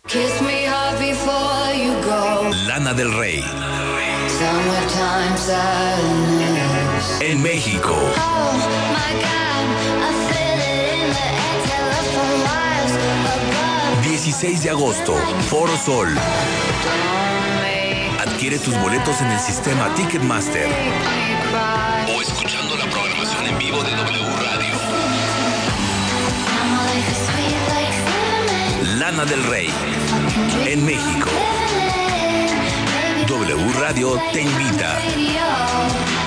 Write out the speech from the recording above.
Kiss me hard before you go. Lana del Rey. Summertime sadness. En México. Oh my God, I feel it in the air. Telephone wires above. 16 de agosto, Foro Sol. Adquiere tus boletos en el sistema Ticketmaster o escuchando la programación en vivo de W Radio. Lana del Rey, en México. W Radio te invita.